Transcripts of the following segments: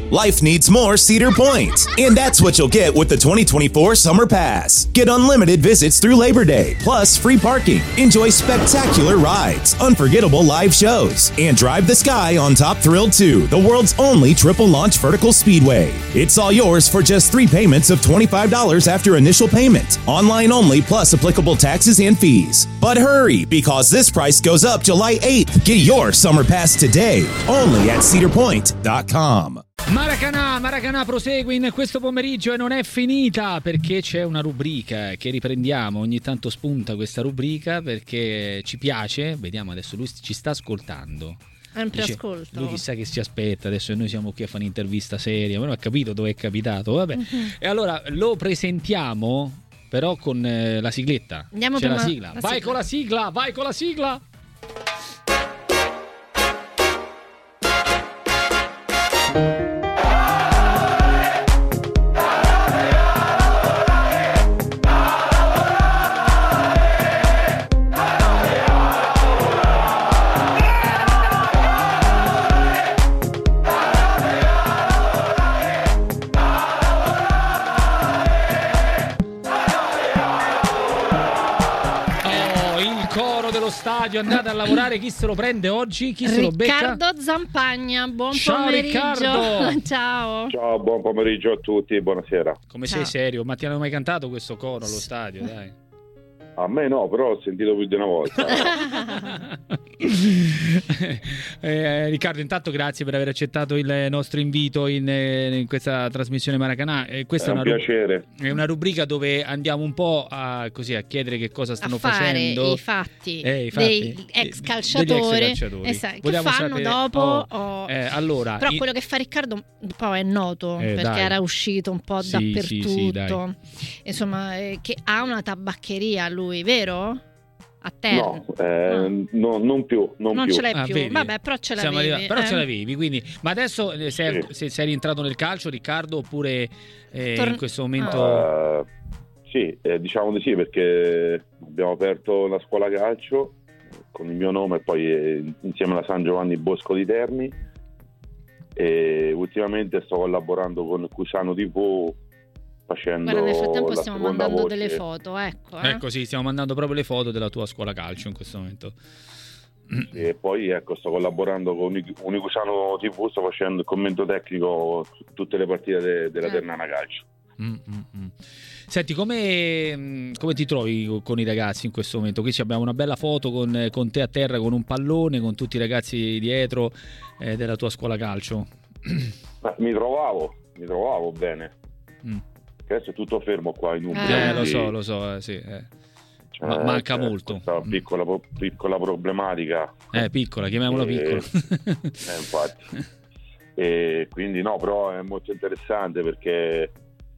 Life needs more Cedar Point, and that's what you'll get with the 2024 Summer Pass. Get unlimited visits through Labor Day, plus free parking. Enjoy spectacular rides, unforgettable live shows, and drive the sky on Top Thrill 2, the world's only triple launch vertical speedway. It's all yours for just 3 payments of $25 after initial payment. Online only, plus applicable taxes and fees. But hurry, because this price goes up July 8th. Get your Summer Pass today, only at cedarpoint.com. Maracanã prosegue in questo pomeriggio e non è finita, perché c'è una rubrica che riprendiamo. Ogni tanto spunta questa rubrica perché ci piace. Vediamo, adesso lui ci sta ascoltando. Ascolto. Lui chissà che ci aspetta adesso, e noi siamo qui a fare un'intervista seria, ma non ha capito dove è capitato, vabbè. E allora lo presentiamo però con la sigletta. Andiamo c'è per la sigla. Vai con la sigla. Andate a lavorare, chi se lo prende oggi? Chi se lo becca? Riccardo Zampagna, buon Ciao, pomeriggio. Riccardo. Ciao, buon pomeriggio a tutti, buonasera. Come Ciao. sei serio? Ma ti hanno mai cantato questo coro allo stadio? Dai. A me no, però ho sentito più di una volta. Riccardo, intanto grazie per aver accettato il nostro invito in questa trasmissione Maracanã. Questa è un piacere. È una rubrica dove andiamo un po' a chiedere che cosa stanno a fare facendo. i fatti degli ex calciatori. Esatto. Che fanno sapere... dopo. Allora, però quello che fa Riccardo poi è noto perché dai. era uscito un po' dappertutto. Sì, insomma, che ha una tabaccheria lui, vero? A terra. No, non più. Non ce l'hai più. Vedi? Vabbè, però ce l'avevi. Però ce l'avevi, quindi. Ma adesso sei rientrato nel calcio, Riccardo, oppure in questo momento? Sì, diciamo di sì, perché abbiamo aperto la scuola calcio con il mio nome e poi insieme alla San Giovanni Bosco di Terni, e ultimamente sto collaborando con Cusano TV facendo. Guarda, nel frattempo la stiamo mandando voce. delle foto, Ecco, sì, stiamo mandando proprio le foto della tua scuola calcio in questo momento. E poi sto collaborando con Unicusano TV, sto facendo il commento tecnico su tutte le partite della Ternana Calcio. Senti, come ti trovi con i ragazzi in questo momento? Qui abbiamo una bella foto con te a terra con un pallone, con tutti i ragazzi dietro della tua scuola calcio. Mi trovavo bene. Adesso è tutto fermo qua in Umbria. Lo so, sì. Manca molto. Questa piccola problematica. Piccola, chiamiamola piccola. Infatti. E quindi no, però è molto interessante perché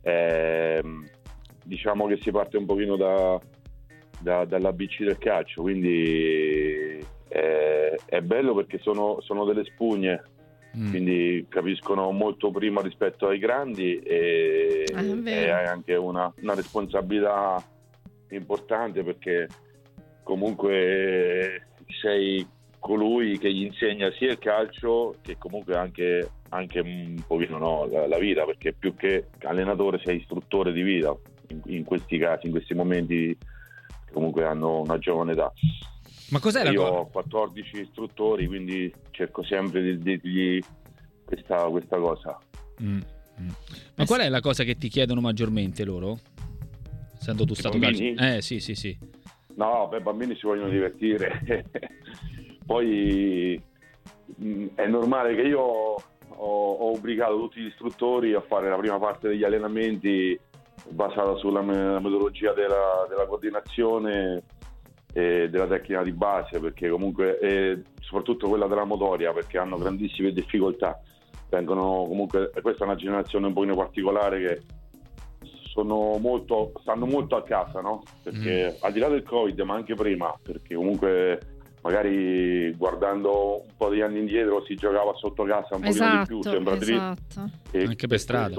diciamo che si parte un pochino dall'ABC del calcio, quindi è bello perché sono delle spugne. Quindi capiscono molto prima rispetto ai grandi e hai anche una responsabilità importante, perché comunque sei colui che gli insegna sia il calcio che comunque anche un pochino la vita, perché più che allenatore sei istruttore di vita in questi casi, in questi momenti che comunque hanno una giovane età. Ma cos'è la Io ho 14 istruttori, quindi cerco sempre di dirgli questa cosa. Ma qual è la cosa che ti chiedono maggiormente loro? Essendo tu stato bambini? Sì. No, i bambini si vogliono divertire. Poi è normale che io ho obbligato tutti gli istruttori a fare la prima parte degli allenamenti basata sulla metodologia della coordinazione e della tecnica di base, perché comunque soprattutto quella della motoria, perché hanno grandissime difficoltà. Vengono comunque, questa è una generazione un pochino particolare che stanno molto a casa, no? Perché al di là del Covid, ma anche prima, perché comunque magari guardando un po' di anni indietro si giocava sotto casa un pochino di più, sembra dritto. Anche per strada.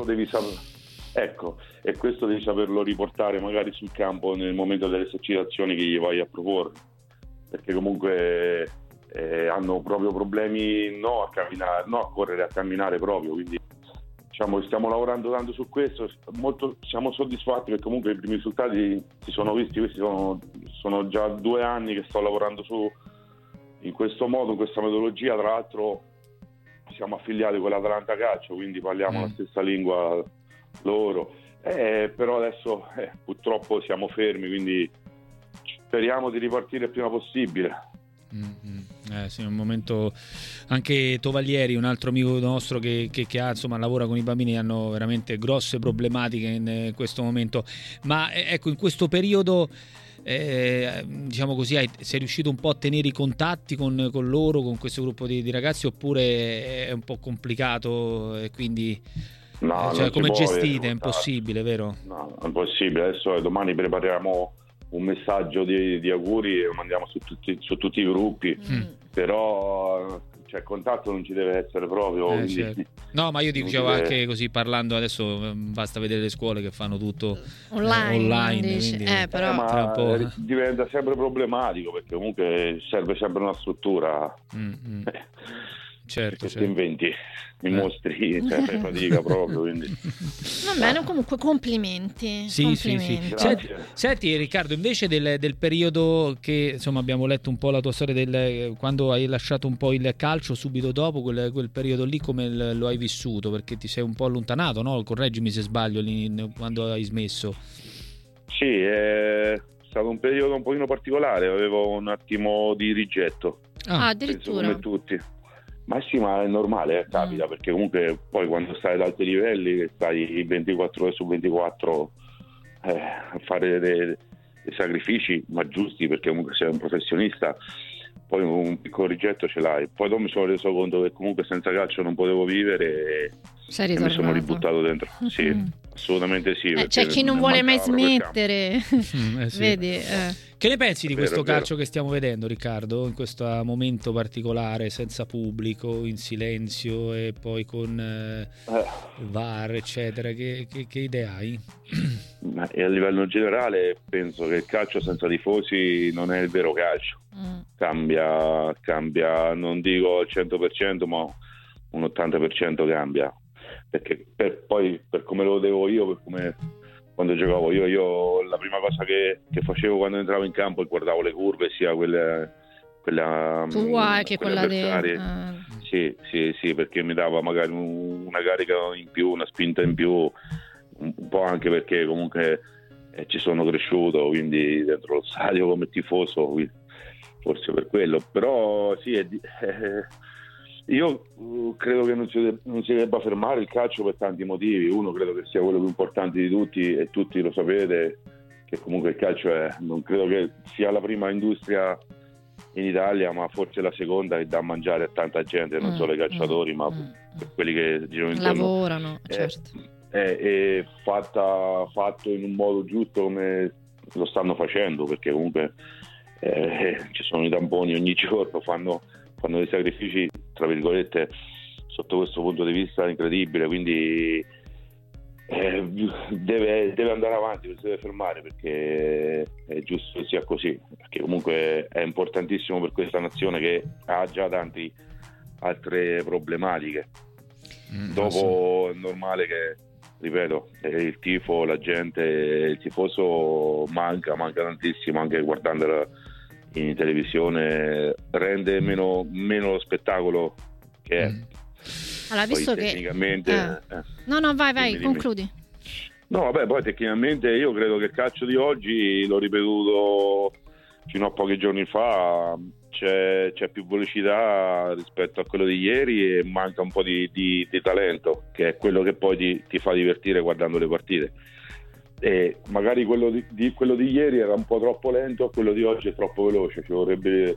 E questo devi saperlo riportare magari sul campo nel momento delle esercitazioni che gli vai a proporre, perché comunque hanno proprio problemi no a correre, a camminare proprio, quindi stiamo lavorando tanto su questo, siamo soddisfatti perché comunque i primi risultati si sono visti. Questi sono già 2 anni che sto lavorando in questo modo, in questa metodologia. Tra l'altro siamo affiliati con l'Atalanta Calcio, quindi parliamo la stessa lingua loro, però adesso purtroppo siamo fermi, quindi speriamo di ripartire il prima possibile. Sì, un momento. Anche Tovaglieri, un altro amico nostro che ha, insomma, lavora con i bambini, hanno veramente grosse problematiche in questo momento. Ma ecco, in questo periodo diciamo così, sei riuscito un po' a tenere i contatti con loro, con questo gruppo di ragazzi, oppure è un po' complicato e quindi come gestite? È impossibile, vero? No, è impossibile. Adesso domani prepariamo un messaggio di auguri e lo mandiamo su tutti i gruppi, però il contatto non ci deve essere proprio. Quindi, certo. No, ma io dicevo anche così, parlando adesso, basta vedere le scuole che fanno tutto online quindi, però ma un po'... diventa sempre problematico, perché comunque serve sempre una struttura. Certo. Ti inventi i mostri, fai fatica proprio, quindi. Va bene, comunque complimenti. Sì. Senti Riccardo, invece del periodo che, insomma, abbiamo letto un po' la tua storia quando hai lasciato un po' il calcio, subito dopo quel periodo lì, come lo hai vissuto? Perché ti sei un po' allontanato, no? Correggimi se sbaglio, quando hai smesso. Sì, è stato un periodo un pochino particolare, avevo un attimo di rigetto. Addirittura. Come tutti. Ma sì, ma è normale, capita, perché comunque poi quando stai ad alti livelli, che stai 24 ore su 24 a fare dei sacrifici, ma giusti, perché comunque sei un professionista, poi un piccolo rigetto ce l'hai. Poi dopo mi sono reso conto che comunque senza calcio non potevo vivere e mi sono ributtato dentro. Sì, assolutamente sì. C'è chi non vuole mai smettere. Sì. Vedi? Che ne pensi di questo calcio che stiamo vedendo, Riccardo, in questo momento particolare, senza pubblico, in silenzio e poi con VAR, eccetera? Che idea hai? E a livello generale penso che il calcio senza tifosi non è il vero calcio. Cambia, non dico al 100%, ma un 80% cambia, perché per come lo vedevo io, per come quando giocavo io la prima cosa che facevo quando entravo in campo è guardavo le curve, sia quella che quella sì, perché mi dava magari una carica in più, una spinta in più, un po' anche perché comunque ci sono cresciuto, quindi dentro lo stadio come tifoso, forse per quello. Però sì, io credo che non si debba fermare il calcio per tanti motivi. Uno, credo che sia quello più importante di tutti, e tutti lo sapete, che comunque il calcio non credo che sia la prima industria in Italia, ma forse la seconda, che dà a mangiare a tanta gente, non solo ai calciatori, ma per quelli che girano intorno. Lavorano, certo. È fatto in un modo giusto, come lo stanno facendo, perché comunque ci sono i tamponi ogni giorno, fanno dei sacrifici, tra virgolette, sotto questo punto di vista incredibile, quindi deve andare avanti, non si deve fermare, perché è giusto che sia così, perché comunque è importantissimo per questa nazione che ha già tante altre problematiche. Dopo è normale che, ripeto, il tifo, la gente, il tifoso manca tantissimo, anche guardandolo in televisione rende meno lo spettacolo che è. Allora, visto poi, tecnicamente no, vai, concludi. No, vabbè, poi tecnicamente io credo che il calcio di oggi, l'ho ripetuto fino a pochi giorni fa, c'è più velocità rispetto a quello di ieri, e manca un po' di talento, che è quello che poi ti fa divertire guardando le partite. E magari quello di ieri era un po' troppo lento, quello di oggi è troppo veloce, ci vorrebbe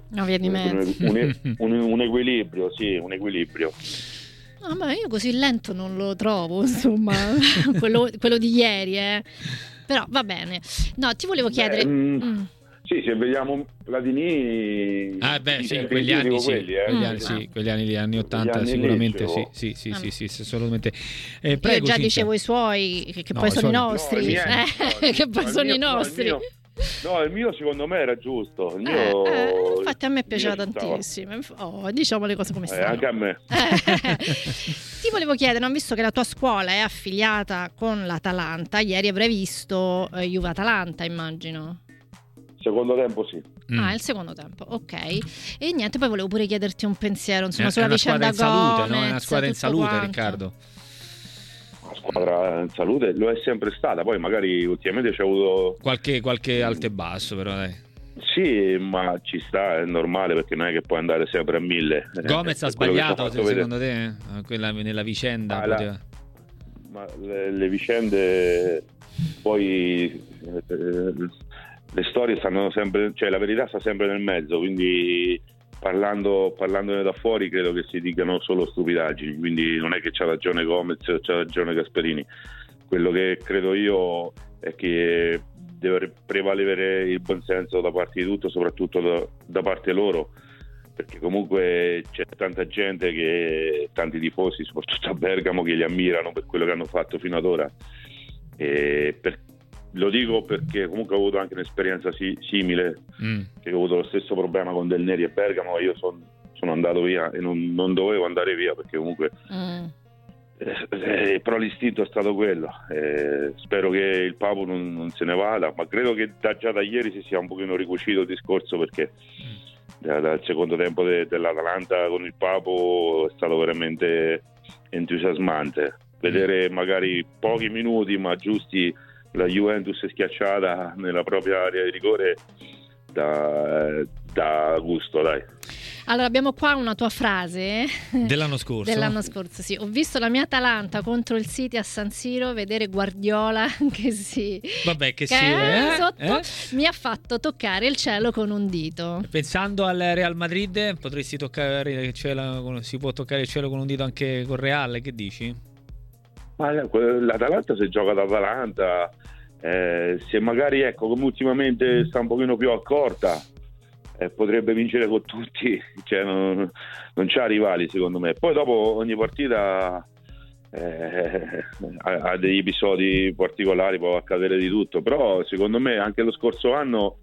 un equilibrio, sì, un equilibrio. No, ma io così lento non lo trovo, insomma, quello di ieri, però va bene. No, ti volevo chiedere... Sì, se vediamo Platini, sì, quegli anni sì, quegli anni lì, anni 80 sicuramente, sì, assolutamente. Prego, io già dicevo i suoi, che poi sono i nostri, che poi sono i nostri. No, il mio secondo me era giusto. Infatti a me piaceva tantissimo. Diciamo le cose come stanno. Anche a me. Ti volevo chiedere, visto che la tua scuola è affiliata con l'Atalanta, ieri avrai visto Juve-Atalanta, immagino. Secondo tempo sì. Il secondo tempo, ok. E niente, poi volevo pure chiederti un pensiero, insomma, sulla una vicenda squadra in salute, Gomez, no? È una squadra in salute, quanto. Riccardo. La squadra in salute lo è sempre stata, poi magari ultimamente c'è avuto qualche alto e basso, però dai. Sì, ma ci sta, è normale, perché non è che puoi andare sempre a 1000. Gomez ha sbagliato secondo te? Quella nella vicenda ma le vicende poi le storie stanno sempre, cioè la verità sta sempre nel mezzo, quindi parlandone da fuori credo che si dicano solo stupidaggini, quindi non è che c'ha ragione Gomez o c'ha ragione Gasperini. Quello che credo io è che deve prevalere il buonsenso da parte di tutto, soprattutto da parte loro, perché comunque c'è tanta gente, tanti tifosi, soprattutto a Bergamo, che li ammirano per quello che hanno fatto fino ad ora. Lo dico perché comunque ho avuto anche un'esperienza simile, che ho avuto lo stesso problema con Del Neri e Bergamo, e io sono andato via e non dovevo andare via, perché comunque però l'istinto è stato quello. Spero che il Papu non se ne vada, ma credo che già da ieri si sia un pochino ricucito il discorso, perché dal secondo tempo dell'Atalanta con il Papu è stato veramente entusiasmante vedere, magari pochi minuti ma giusti, la Juventus schiacciata nella propria area di rigore, da gusto, dai. Allora, abbiamo qua una tua frase dell'anno scorso. Sì. Ho visto la mia Atalanta contro il City a San Siro, vedere Guardiola mi ha fatto toccare il cielo con un dito. Pensando al Real Madrid, si può toccare il cielo con un dito anche con Real, che dici? Ma l'Atalanta, se gioca d'Atalanta, se magari, come ultimamente sta un pochino più accorta, potrebbe vincere con tutti, cioè non c'ha rivali secondo me. Poi dopo ogni partita ha degli episodi particolari, può accadere di tutto, però secondo me anche lo scorso anno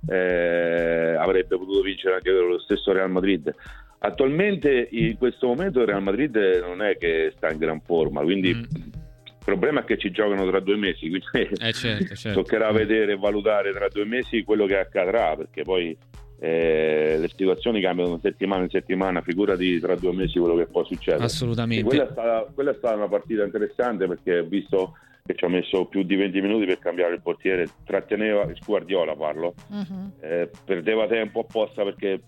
avrebbe potuto vincere anche lo stesso Real Madrid. Attualmente in questo momento il Real Madrid non è che sta in gran forma, quindi il problema è che ci giocano tra 2 mesi, quindi certo. toccherà vedere e valutare tra 2 mesi quello che accadrà, perché poi le situazioni cambiano settimana in settimana, figurati tra 2 mesi quello che può succedere. Assolutamente. Quella è stata una partita interessante, perché ho visto che ci ha messo più di 20 minuti per cambiare il portiere, tratteneva, Guardiola parlo, perdeva tempo apposta, perché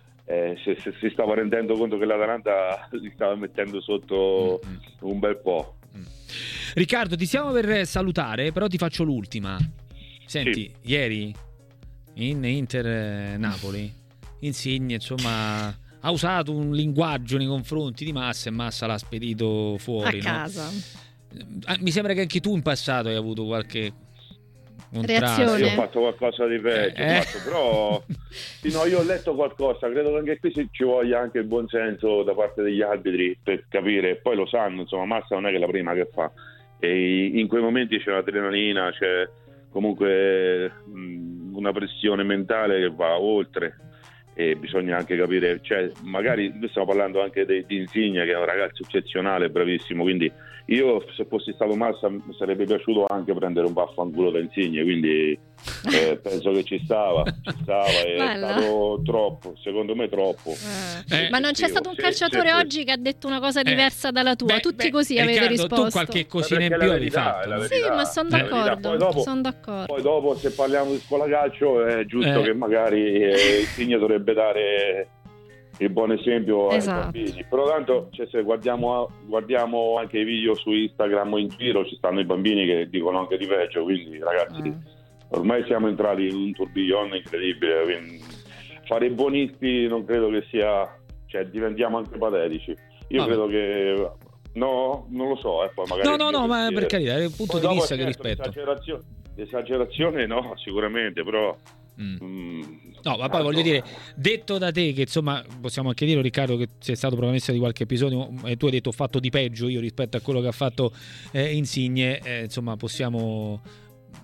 si stava rendendo conto che l'Atalanta li stava mettendo sotto un bel po'. Riccardo, ti stiamo per salutare, però ti faccio l'ultima. Senti, ieri in Inter Napoli, Insigne insomma ha usato un linguaggio nei confronti di Massa, e Massa l'ha spedito fuori a casa. Mi sembra che anche tu in passato hai avuto qualche reazione. Io ho fatto qualcosa di peggio, però io ho letto qualcosa, credo che anche qui ci voglia anche il buonsenso da parte degli arbitri per capire, poi lo sanno, insomma, Massa non è che la prima che fa, e in quei momenti c'è l'adrenalina, c'è comunque una pressione mentale che va oltre, e bisogna anche capire, cioè magari noi stiamo parlando anche di Insigne, che è un ragazzo eccezionale, bravissimo, quindi io, se fossi stato Massa, mi sarebbe piaciuto anche prendere un vaffanculo da Insigne, quindi penso che ci stava, è stato troppo, secondo me troppo. Ma non c'è stato un calciatore oggi che ha detto una cosa diversa dalla tua? Tutti così avete risposto. Tu qualche cosina in più avevi fatto. Sì, ma sono d'accordo. Poi dopo, se parliamo di scuola calcio, è giusto che magari Insigne dovrebbe dare il buon esempio ai bambini, però tanto se guardiamo anche i video su Instagram o in giro, ci stanno i bambini che dicono anche di peggio, quindi ragazzi ormai siamo entrati in un tourbillon incredibile, quindi fare i buonisti non credo che sia, cioè diventiamo anche patetici. Io credo che non lo so, poi magari no, ma per carità è un punto di vista che rispetto. Esagerazione no, sicuramente, però no, ma poi voglio dire, detto da te, che insomma possiamo anche dire, Riccardo, che sei stato protagonista di qualche episodio e tu hai detto ho fatto di peggio io rispetto a quello che ha fatto Insigne, insomma possiamo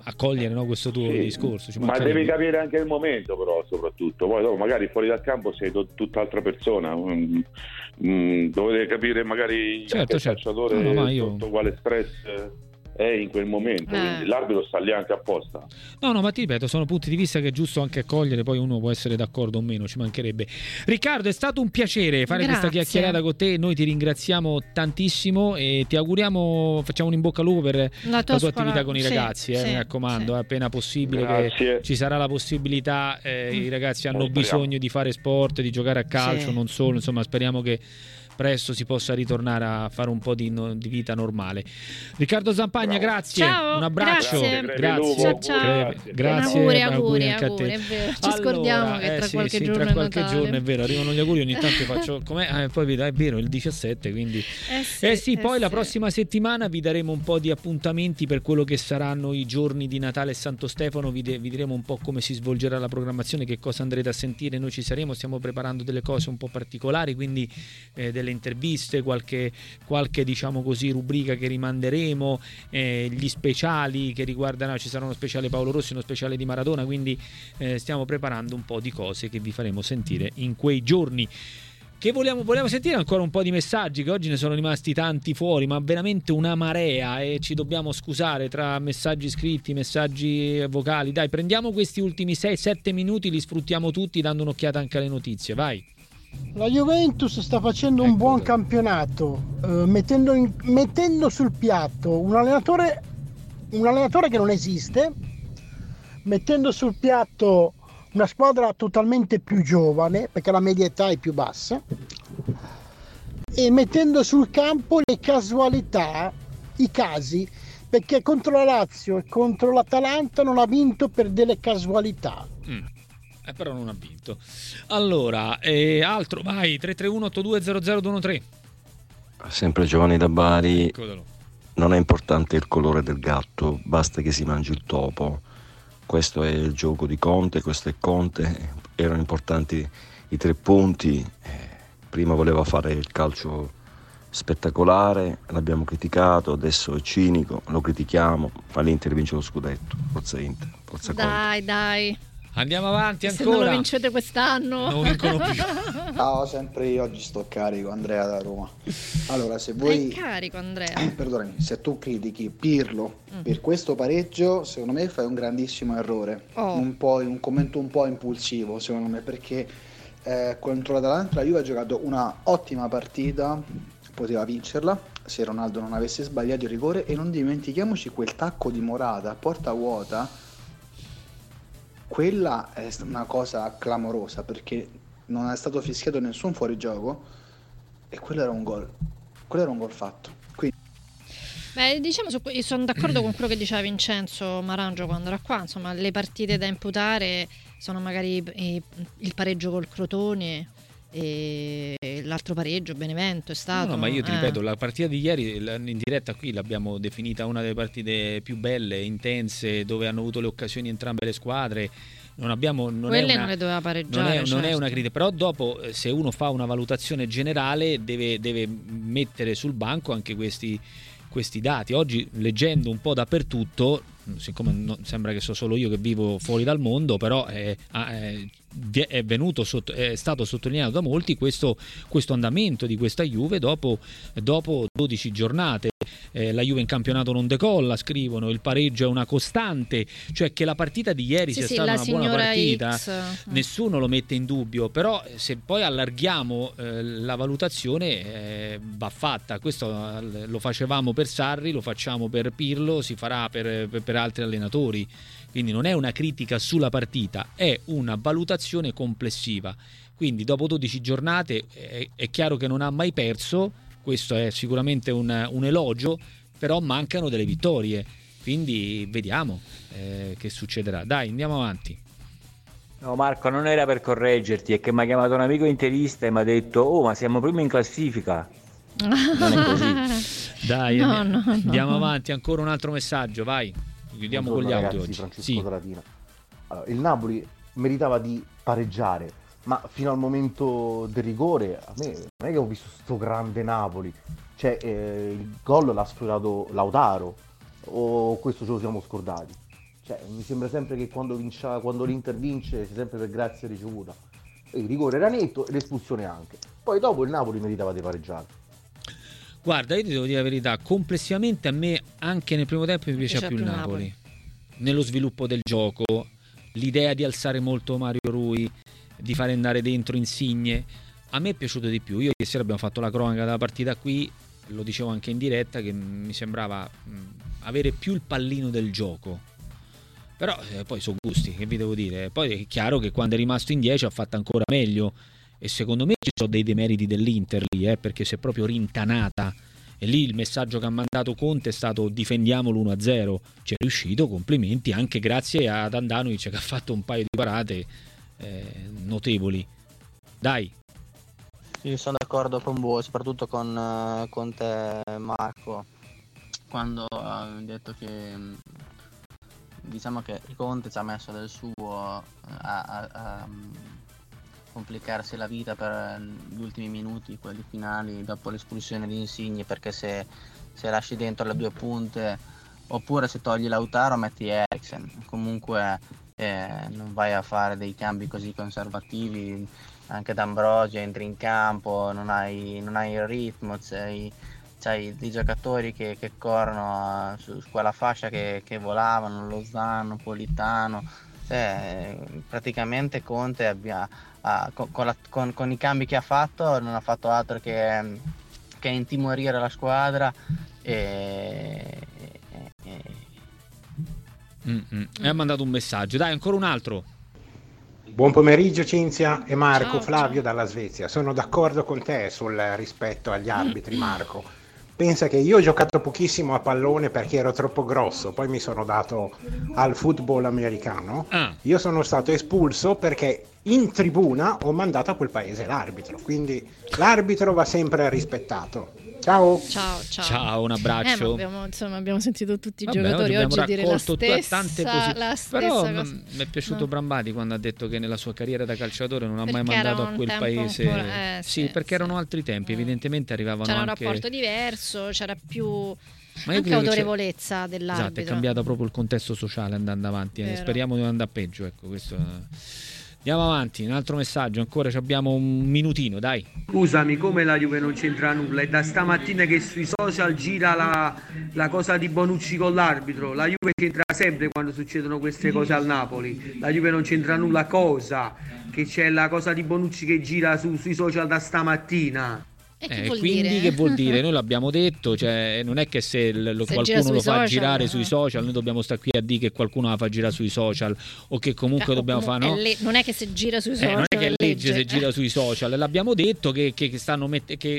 cogliere, no, questo tuo discorso. Ma devi capire anche il momento, però, soprattutto. Poi dopo magari fuori dal campo sei tutt'altra persona. Dovete capire magari certo. il calciatore sotto quale stress è in quel momento, quindi l'arbitro sta lì anche apposta. No, ma ti ripeto, sono punti di vista che è giusto anche cogliere, poi uno può essere d'accordo o meno, ci mancherebbe. Riccardo, è stato un piacere fare questa chiacchierata con te, noi ti ringraziamo tantissimo e ti auguriamo, facciamo un in bocca al lupo per la tua attività con i ragazzi, mi raccomando, appena possibile. Che ci sarà la possibilità, i ragazzi hanno bisogno di fare sport, di giocare a calcio, non solo, insomma speriamo che presto si possa ritornare a fare un po' di vita normale. Riccardo Zampagna, grazie. Ciao, un abbraccio. Grazie. Ciao. Grazie. Auguri anche a te. È vero. Ci scordiamo che tra qualche giorno tra qualche giorno è vero, arrivano gli auguri, ogni tanto faccio poi vedo, è vero, il 17, quindi poi la prossima settimana vi daremo un po' di appuntamenti per quello che saranno i giorni di Natale e Santo Stefano, vi diremo un po' come si svolgerà la programmazione, che cosa andrete a sentire. Noi ci saremo, stiamo preparando delle cose un po' particolari, quindi delle interviste, qualche diciamo così rubrica che rimanderemo, gli speciali che riguardano, ci sarà uno speciale Paolo Rossi, uno speciale di Maradona, quindi stiamo preparando un po' di cose che vi faremo sentire in quei giorni. Che vogliamo sentire ancora un po' di messaggi, che oggi ne sono rimasti tanti fuori, ma veramente una marea, e ci dobbiamo scusare tra messaggi scritti, messaggi vocali. Dai, prendiamo questi ultimi 6-7 minuti, li sfruttiamo tutti dando un'occhiata anche alle notizie, vai. La Juventus sta facendo un buon campionato, mettendo sul piatto un allenatore che non esiste, mettendo sul piatto una squadra totalmente più giovane, perché la media età è più bassa, e mettendo sul campo le casualità, i casi, perché contro la Lazio e contro l'Atalanta non ha vinto per delle casualità. Però non ha vinto. Allora, altro, vai, 331-8200-213. Sempre Giovanni da Bari. Eccolo. Non è importante il colore del gatto, basta che si mangi il topo. Questo è il gioco di Conte, questo è Conte. Erano importanti i 3 punti. Prima voleva fare il calcio spettacolare, l'abbiamo criticato, adesso è cinico, lo critichiamo, fa l'Inter vince lo scudetto. Forza Inter, forza Conte. Dai. Andiamo avanti ancora. Se non lo vincete quest'anno. Non vincono più. Ciao, sempre io oggi sto carico, Andrea da Roma. Allora, se vuoi... È carico, Andrea. Perdonami, se tu critichi Pirlo per questo pareggio, secondo me fai un grandissimo errore. Un commento un po' impulsivo, secondo me, perché contro l'Atalanta la Juve ha giocato una ottima partita, poteva vincerla se Ronaldo non avesse sbagliato il rigore, e non dimentichiamoci quel tacco di Morata a porta vuota. Quella è una cosa clamorosa, perché non è stato fischiato nessun fuorigioco e quello era un gol fatto. Quindi... diciamo, sono d'accordo con quello che diceva Vincenzo Marangio quando era qua. Insomma, le partite da imputare sono magari il pareggio col Crotone e l'altro pareggio Benevento è stato. No, ma io ti ripeto, la partita di ieri in diretta qui l'abbiamo definita una delle partite più belle, intense, dove hanno avuto le occasioni entrambe le squadre. Non le doveva pareggiare, non è una critica, però dopo, se uno fa una valutazione generale, deve mettere sul banco anche questi dati. Oggi, leggendo un po' dappertutto, siccome sembra che so solo io che vivo fuori dal mondo, però è stato sottolineato da molti questo andamento di questa Juve dopo 12 giornate. La Juve in campionato non decolla, scrivono, il pareggio è una costante, cioè che la partita di ieri sia stata una buona partita, nessuno lo mette in dubbio, però se poi allarghiamo la valutazione va fatta. Questo lo facevamo per Sarri, lo facciamo per Pirlo, si farà per altri allenatori, quindi non è una critica sulla partita, è una valutazione complessiva. Quindi dopo 12 giornate è chiaro che non ha mai perso, questo è sicuramente un elogio, però mancano delle vittorie, quindi vediamo che succederà. Dai, andiamo avanti. No, Marco, non era per correggerti, è che mi ha chiamato un amico interista e mi ha detto ma siamo primi in classifica. Non è così. Dai, andiamo avanti, ancora un altro messaggio, vai. Chiudiamo con gli audio oggi. Francesco Taratina. Allora, il Napoli meritava di pareggiare, ma fino al momento del rigore a me non è che ho visto sto grande Napoli, cioè il gol l'ha sfiorato Lautaro, o questo ce lo siamo scordati? Cioè, mi sembra sempre che quando l'Inter vince sia sempre per grazia ricevuta. Il rigore era netto e l'espulsione anche. Poi dopo il Napoli meritava di pareggiare. Guarda, io ti devo dire la verità, complessivamente a me anche nel primo tempo mi piaceva più il Napoli. Nello sviluppo del gioco, l'idea di alzare molto Mario Rui, di fare andare dentro Insigne, a me è piaciuto di più. Io ieri sera abbiamo fatto la cronaca della partita qui, lo dicevo anche in diretta, che mi sembrava avere più il pallino del gioco. Però poi sono gusti, che vi devo dire. Poi è chiaro che quando è rimasto in 10 ha fatto ancora meglio, e secondo me ci sono dei demeriti dell'Inter lì, perché si è proprio rintanata, e lì il messaggio che ha mandato Conte è stato: difendiamolo 1-0. Ci è riuscito, complimenti, anche grazie ad Andanovic che ha fatto un paio di parate notevoli. Dai. Io sono d'accordo con voi, soprattutto con te, Marco, quando hai detto che diciamo che il Conte ci ha messo del suo a complicarsi la vita per gli ultimi minuti, quelli finali, dopo l'espulsione di Insigne, perché se lasci dentro le due punte, oppure se togli Lautaro metti Eriksen, comunque non vai a fare dei cambi così conservativi. Anche D'Ambrosio entri in campo, non hai il ritmo, c'hai dei giocatori che corrono su quella fascia che volavano, Lozano, Politano. Praticamente Conte con i cambi che ha fatto non ha fatto altro che intimorire la squadra e ha mandato un messaggio. Dai, ancora un altro. Buon pomeriggio Cinzia e Marco. Ciao, Flavio dalla Svezia. Sono d'accordo con te sul rispetto agli arbitri, Marco. Pensa che io ho giocato pochissimo a pallone perché ero troppo grosso, poi mi sono dato al football americano. Io sono stato espulso perché in tribuna ho mandato a quel paese l'arbitro, quindi l'arbitro va sempre rispettato. Ciao. Ciao, un abbraccio. Abbiamo sentito tutti i giocatori oggi dire la stessa Però cosa. mi è piaciuto Brambati quando ha detto che nella sua carriera da calciatore non ha mai Perché mandato era a un quel tempo paese. un po', sì, perché erano altri tempi, evidentemente arrivavano c'era anche... un rapporto diverso, c'era più Ma io anche credo che autorevolezza dell'arbitro. Esatto, è cambiato proprio il contesto sociale andando avanti. Vero. Speriamo di non andare peggio, ecco, questo. Andiamo avanti, un altro messaggio, ancora abbiamo un minutino, dai. Scusami, come la Juve non c'entra nulla? È da stamattina che sui social gira la cosa di Bonucci con l'arbitro. La Juve c'entra sempre quando succedono queste cose al Napoli. La Juve non c'entra nulla. Cosa? Che c'è la cosa di Bonucci che gira sui social da stamattina. Quindi che vuol dire? Noi l'abbiamo detto, cioè non è che se qualcuno lo fa girare sui social noi dobbiamo stare qui a dire che qualcuno la fa girare sui social, o che comunque dobbiamo fare, no? Non è che se gira sui social non è che è legge se legge. gira sui social. L'abbiamo detto che sono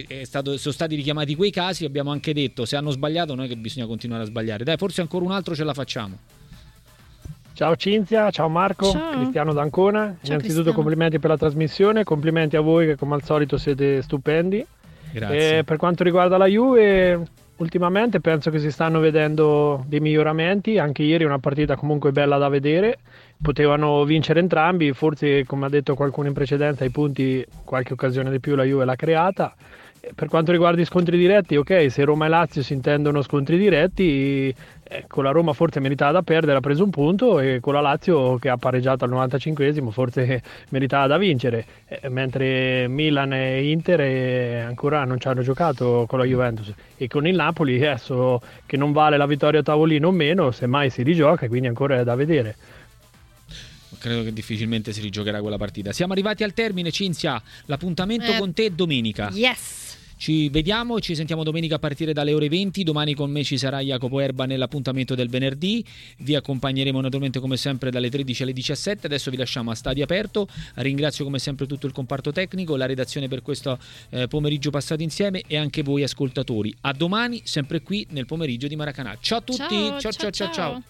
stati richiamati quei casi. Abbiamo anche detto se hanno sbagliato non è che bisogna continuare a sbagliare. Dai, forse ancora un altro ce la facciamo. Ciao Cinzia, ciao Marco, Ciao. Cristiano D'Ancona. Innanzitutto Cristiano. complimenti per la trasmissione, complimenti a voi che come al solito siete stupendi. Grazie. Per quanto riguarda la Juve, ultimamente penso che si stanno vedendo dei miglioramenti. Anche ieri una partita comunque bella da vedere, potevano vincere entrambi, forse come ha detto qualcuno in precedenza ai punti qualche occasione di più la Juve l'ha creata. Per quanto riguarda i scontri diretti, ok, se Roma e Lazio si intendono scontri diretti, con la Roma forse meritava da perdere, ha preso un punto, e con la Lazio che ha pareggiato al 95esimo forse meritava da vincere, mentre Milan e Inter ancora non ci hanno giocato con la Juventus, e con il Napoli adesso che non vale la vittoria a tavolino o meno, semmai si rigioca, quindi ancora è da vedere. Credo che difficilmente si rigiocherà quella partita. Siamo arrivati al termine, Cinzia. L'appuntamento con te è domenica. Yes. Ci vediamo e ci sentiamo domenica a partire dalle ore 20. Domani con me ci sarà Jacopo Erba nell'appuntamento del venerdì. Vi accompagneremo naturalmente come sempre dalle 13 alle 17. Adesso vi lasciamo a stadio aperto. Ringrazio come sempre tutto il comparto tecnico, la redazione per questo pomeriggio passato insieme, e anche voi ascoltatori. A domani, sempre qui nel pomeriggio di Maracanã. Ciao a tutti. Ciao.